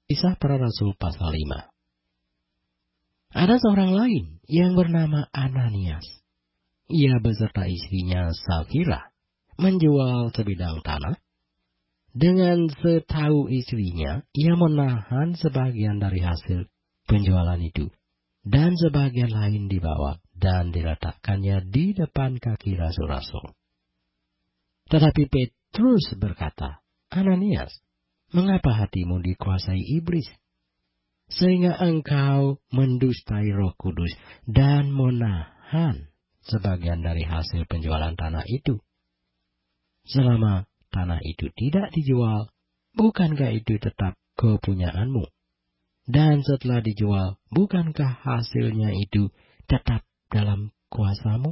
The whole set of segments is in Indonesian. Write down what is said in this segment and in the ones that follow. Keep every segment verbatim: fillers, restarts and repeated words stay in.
Kisah Para Rasul pasal lima. Ada seorang lain yang bernama Ananias. Ia beserta istrinya Safira menjual sebidang tanah. Dengan setahu istrinya, ia menahan sebagian dari hasil penjualan itu, dan sebagian lain dibawa dan diletakkannya di depan kaki rasul-rasul. Tetapi Petrus berkata, "Ananias, mengapa hatimu dikuasai iblis, sehingga engkau mendustai Roh Kudus dan menahan sebagian dari hasil penjualan tanah itu? Selama tanah itu tidak dijual, bukankah itu tetap kepunyaanmu? Dan setelah dijual, bukankah hasilnya itu tetap dalam kuasamu?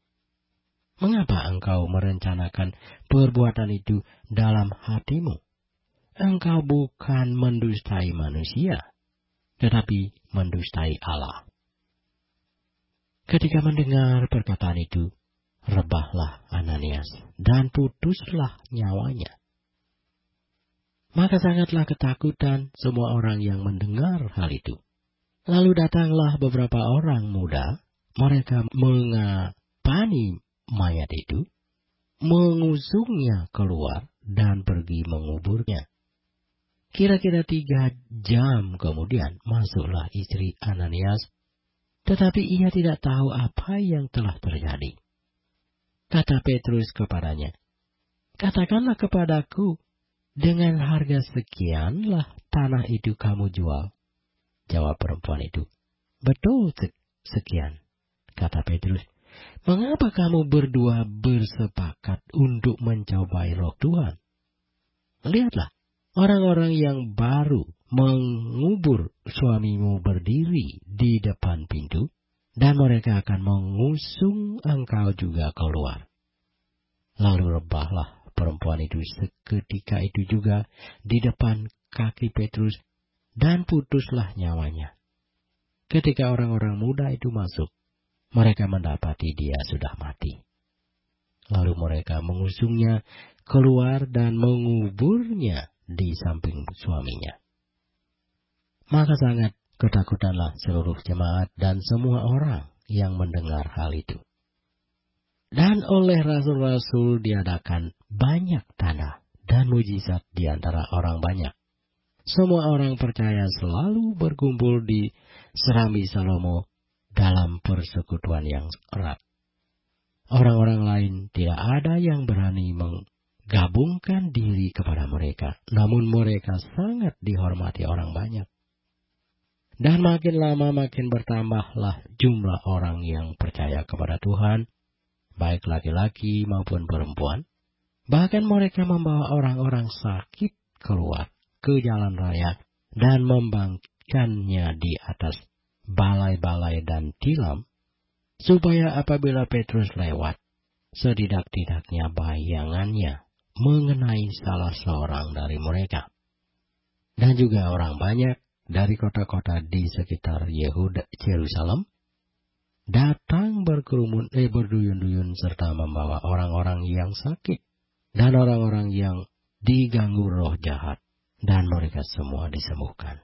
Mengapa engkau merencanakan perbuatan itu dalam hatimu? Engkau bukan mendustai manusia, tetapi mendustai Allah." Ketika mendengar perkataan itu, rebahlah Ananias dan putuslah nyawanya. Maka sangatlah ketakutan semua orang yang mendengar hal itu. Lalu datanglah beberapa orang muda, mereka mengapani mayat itu, mengusungnya keluar dan pergi menguburnya. Kira-kira tiga jam kemudian masuklah istri Ananias, tetapi ia tidak tahu apa yang telah terjadi. Kata Petrus kepadanya, "Katakanlah kepadaku, dengan harga sekianlah tanah itu kamu jual?" Jawab perempuan itu, "Betul sekian." Kata Petrus, "Mengapa kamu berdua bersepakat untuk mencobai Roh Tuhan? Lihatlah, orang-orang yang baru mengubur suamimu berdiri di depan pintu, dan mereka akan mengusung engkau juga keluar." Lalu rebahlah perempuan itu seketika itu juga di depan kaki Petrus, dan putuslah nyawanya. Ketika orang-orang muda itu masuk, mereka mendapati dia sudah mati. Lalu mereka mengusungnya keluar dan menguburnya di samping suaminya. Maka sangat ketakutanlah seluruh jemaat dan semua orang yang mendengar hal itu. Dan oleh rasul-rasul diadakan banyak tanda dan mujizat di antara orang banyak. Semua orang percaya selalu berkumpul di Serambi Salomo dalam persekutuan yang erat. Orang-orang lain tidak ada yang berani menggabungkan diri kepada mereka, namun mereka sangat dihormati orang banyak. Dan makin lama makin bertambahlah jumlah orang yang percaya kepada Tuhan, baik laki-laki maupun perempuan. Bahkan mereka membawa orang-orang sakit keluar ke jalan raya dan membangkitkannya di atas balai-balai dan tilam, supaya apabila Petrus lewat, setidak-tidaknya bayangannya mengenai salah seorang dari mereka. Dan juga orang banyak dari kota-kota di sekitar Yehuda, Yerusalem, datang berkerumun, eh, berduyun-duyun serta membawa orang-orang yang sakit dan orang-orang yang diganggu roh jahat, dan mereka semua disembuhkan.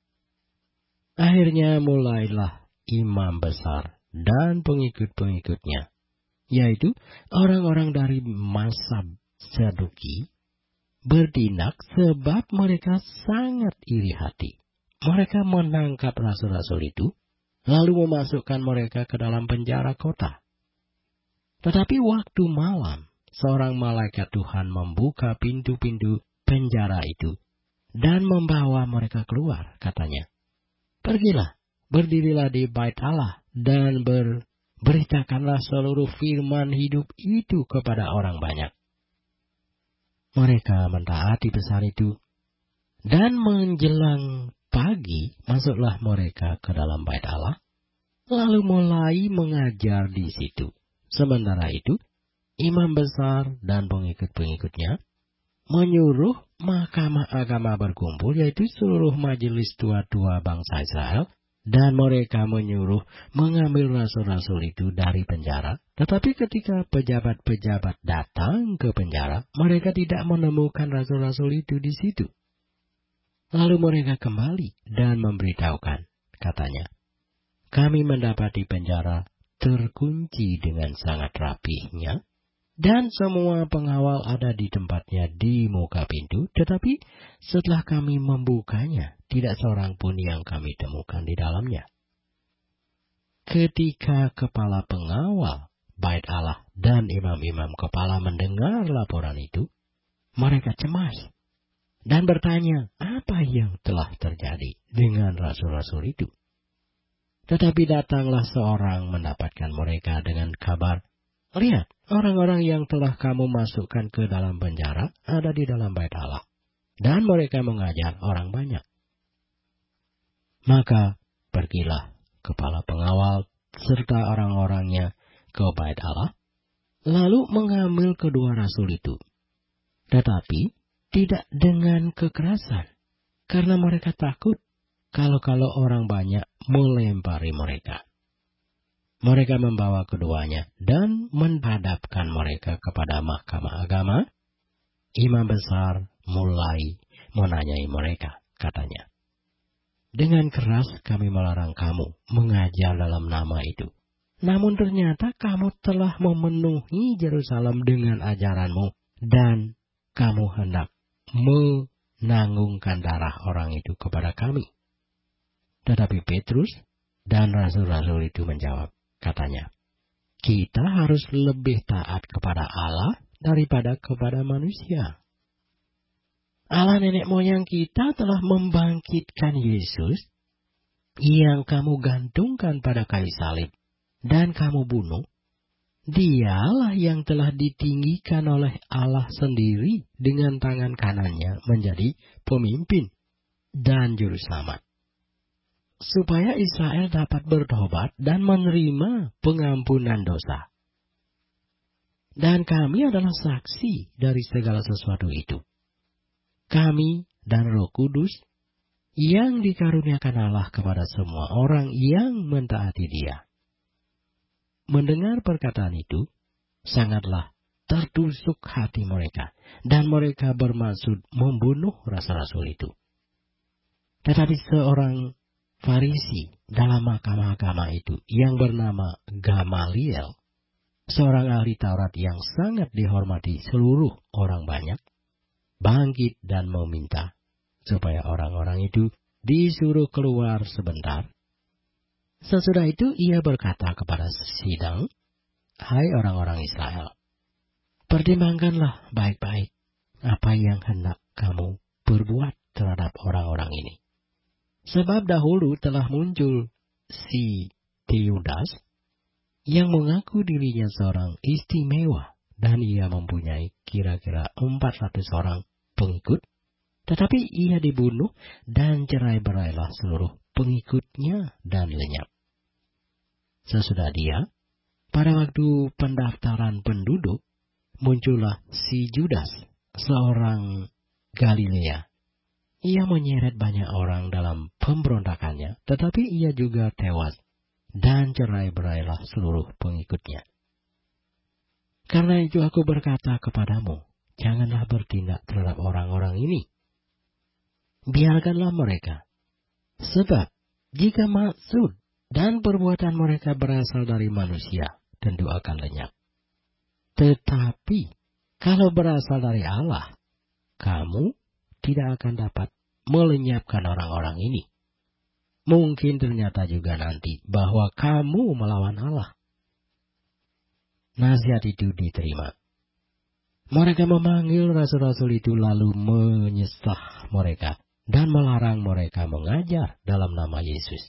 Akhirnya mulailah imam besar dan pengikut-pengikutnya, yaitu orang-orang dari mazhab Saduki, bertindak sebab mereka sangat iri hati. Mereka menangkap rasul-rasul itu, lalu memasukkan mereka ke dalam penjara kota. Tetapi waktu malam, seorang malaikat Tuhan membuka pintu-pintu penjara itu dan membawa mereka keluar, katanya, "Pergilah, berdirilah di bait Allah, dan berberitakanlah seluruh firman hidup itu kepada orang banyak." Mereka mentaati pesan itu, dan menjelang pagi masuklah mereka ke dalam bait Allah, lalu mulai mengajar di situ. Sementara itu, imam besar dan pengikut-pengikutnya menyuruh mahkamah agama berkumpul, yaitu seluruh majelis tua-tua bangsa Israel, dan mereka menyuruh mengambil rasul-rasul itu dari penjara. Tetapi ketika pejabat-pejabat datang ke penjara, mereka tidak menemukan rasul-rasul itu di situ. Lalu mereka kembali dan memberitahukan, katanya, kami mendapati penjara terkunci dengan sangat rapihnya, dan semua pengawal ada di tempatnya di muka pintu, tetapi setelah kami membukanya, tidak seorang pun yang kami temukan di dalamnya. Ketika kepala pengawal Bait Allah dan imam-imam kepala mendengar laporan itu, mereka cemas dan bertanya apa yang telah terjadi dengan rasul-rasul itu. Tetapi datanglah seorang mendapatkan mereka dengan kabar, lihat, orang-orang yang telah kamu masukkan ke dalam penjara ada di dalam Bait Allah, dan mereka mengajar orang banyak. Maka pergilah kepala pengawal serta orang-orangnya ke Bait Allah, lalu mengambil kedua rasul itu. Tetapi tidak dengan kekerasan, karena mereka takut kalau-kalau orang banyak melempari mereka. Mereka membawa keduanya dan menghadapkan mereka kepada mahkamah agama. Imam besar mulai menanyai mereka, katanya, dengan keras kami melarang kamu mengajar dalam nama itu. Namun ternyata kamu telah memenuhi Yerusalem dengan ajaranmu, dan kamu hendak menanggungkan darah orang itu kepada kami. Tetapi Petrus dan rasul-rasul itu menjawab, katanya, kita harus lebih taat kepada Allah daripada kepada manusia. Allah nenek moyang kita telah membangkitkan Yesus yang kamu gantungkan pada kayu salib dan kamu bunuh. Dialah yang telah ditinggikan oleh Allah sendiri dengan tangan kanannya menjadi pemimpin dan juru selamat, supaya Israel dapat bertobat dan menerima pengampunan dosa. Dan kami adalah saksi dari segala sesuatu itu. Kami dan Roh Kudus yang dikaruniakan Allah kepada semua orang yang mentaati Dia. Mendengar perkataan itu, sangatlah tertusuk hati mereka, dan mereka bermaksud membunuh rasul-rasul itu. Tetapi seorang Farisi dalam mahkamah agama itu, yang bernama Gamaliel, seorang ahli Taurat yang sangat dihormati seluruh orang banyak, bangkit dan meminta supaya orang-orang itu disuruh keluar sebentar. Sesudah itu ia berkata kepada sidang, hai orang-orang Israel, pertimbangkanlah baik-baik apa yang hendak kamu perbuat terhadap orang-orang ini. Sebab dahulu telah muncul si Teudas yang mengaku dirinya seorang istimewa, dan ia mempunyai kira-kira empat ratus orang pengikut, tetapi ia dibunuh dan cerai-berailah seluruh pengikutnya dan lenyap. Sesudah dia, pada waktu pendaftaran penduduk, muncullah si Judas, seorang Galilea. Ia menyeret banyak orang dalam pemberontakannya, tetapi ia juga tewas dan cerai-berailah seluruh pengikutnya. Karena itu aku berkata kepadamu, janganlah bertindak terhadap orang-orang ini. Biarkanlah mereka. Sebab jika maksud dan perbuatan mereka berasal dari manusia, tentu akan lenyap. Tetapi kalau berasal dari Allah, kamu tidak akan dapat melenyapkan orang-orang ini. Mungkin ternyata juga nanti bahwa kamu melawan Allah. Nasihat itu diterima. Mereka memanggil rasul-rasul itu lalu menyesah mereka dan melarang mereka mengajar dalam nama Yesus.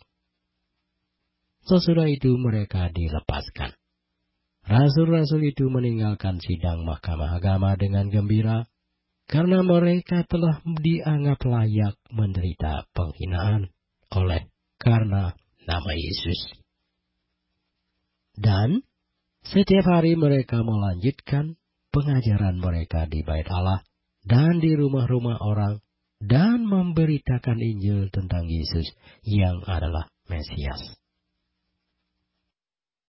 Sesudah itu mereka dilepaskan. Rasul-rasul itu meninggalkan sidang mahkamah agama dengan gembira, karena mereka telah dianggap layak menderita penghinaan oleh karena nama Yesus. Dan setiap hari mereka melanjutkan pengajaran mereka di Bait Allah dan di rumah-rumah orang, dan memberitakan Injil tentang Yesus yang adalah Mesias.